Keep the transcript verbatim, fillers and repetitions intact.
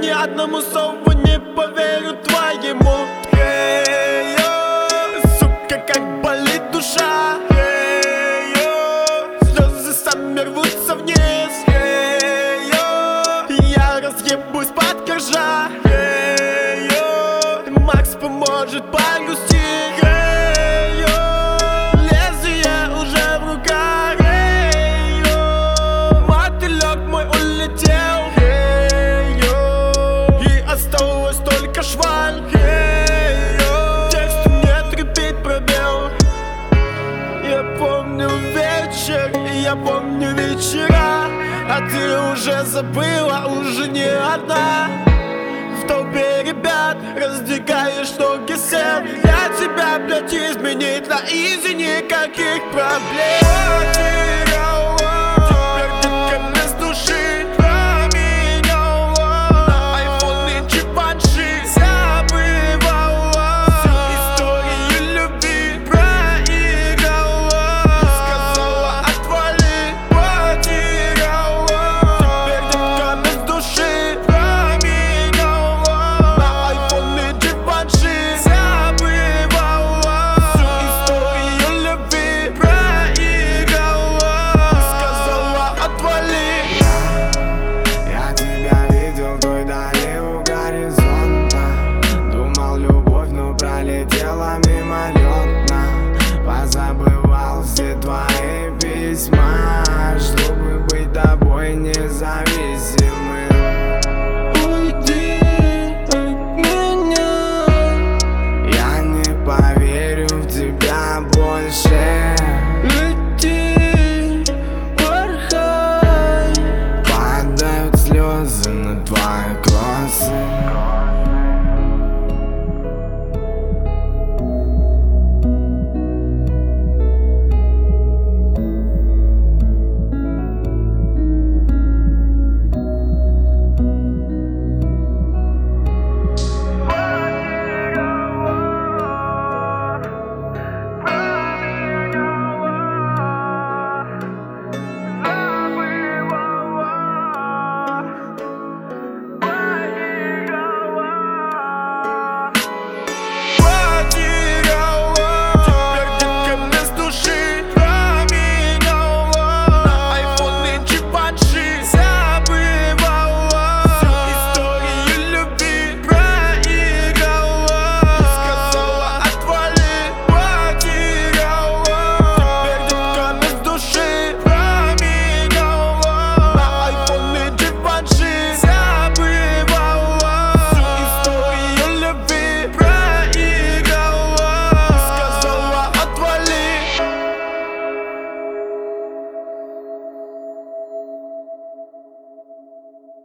ни одному слову не поверю твоему. Эй, йо, сука, как болит душа. Эй, йо, слезы сами рвутся вниз. Эй, йо, я разъебусь под коржа. Эй, йо, Макс поможет погрустить. Эй, йо, лезвие уже в руках. Эй, йо, мотылек мой улетел. Эй, йо, и осталась только шваль. Эй, йо, текст нет, репит пробел. Я помню вечер, я помню вечера, а ты уже забыла, уже не одна. В толпе ребят раздвигаешь ноги сел. Я тебя, блядь, изменить на изи, никаких проблем.